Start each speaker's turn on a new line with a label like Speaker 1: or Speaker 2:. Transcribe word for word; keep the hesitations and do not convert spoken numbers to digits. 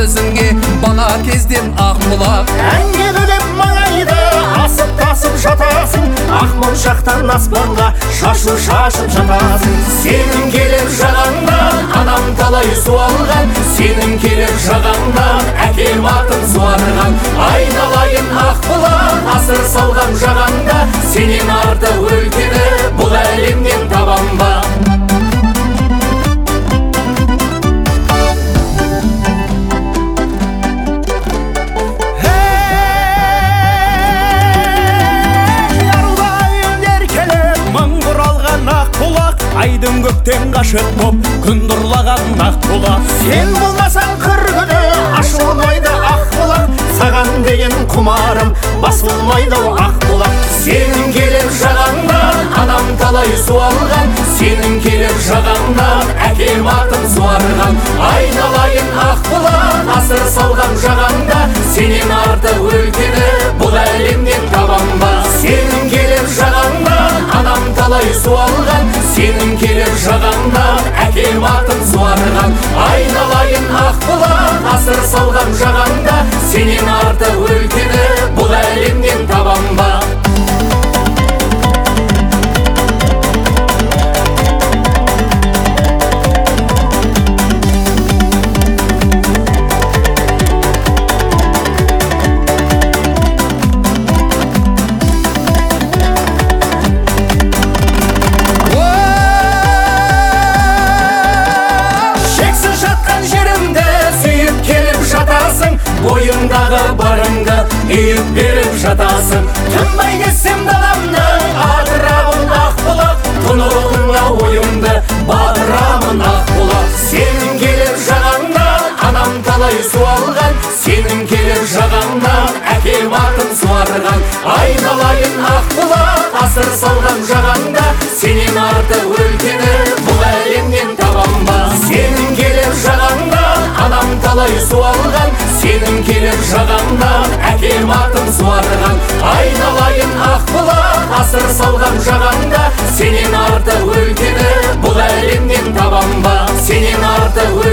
Speaker 1: өзіңе бала кезден ақбұлақ.
Speaker 2: Әнге бөлеп маңайды асып тасып жатасың, ақ моншақтан аспанға шашу шашып жатасың. Сенің келіп жағаңнан анам талай суалған, сенің келіп жағаңнан әкем атын суарған. Айналайын ақбұлақ асыр салған жағаңда, сенен артық өлкені бұл әлемнен табам ба?
Speaker 3: Айдың көктен қашып боп күн нұрлаған ақбұлақ.
Speaker 2: Сен болмасаң қыр күні ашылмайды ақбұлақ, саған деген құмарым басылмайды ақбұлақ. Сенің келіп жағаңнан анам талай суалған, сенің келіп жағаңнан әкем атын суарған. Айналайын ақбұлақ асыр салған жағаңда, сенен артық өлкені бұл әлемнен табам ба? Сенің келіп жағаңнан анам талай суалған, сенің келіп жағаңнан әкем атын суарған. Айналайын ақбұлақ асыр салған жағаңда, сенен артық өлкені бұл әлемнен табам ба? Бойыңдағы барыңды үйіп беріп жатасың. Тынбай кессем даламның атырауын ақбұлақ, тұнығыңа ойымды батырамын ақбұлақ. Сенің келіп жағаңнан анам талай суалған, сенің келіп жағаңнан әкем атын суарған. Айналайын ақбұлақ асыр салған жағаңда, сенен артық өлкені бұл әлемнен табам ба? Сенің келіп жағаңнан анам талай суалған, сенің келіп жағаңнан әкем атын суарған. Айналайын ақбұлақ асыр салған жағаңда, сенен артық өлкені бұл әлемнен табам ба? Сенен артық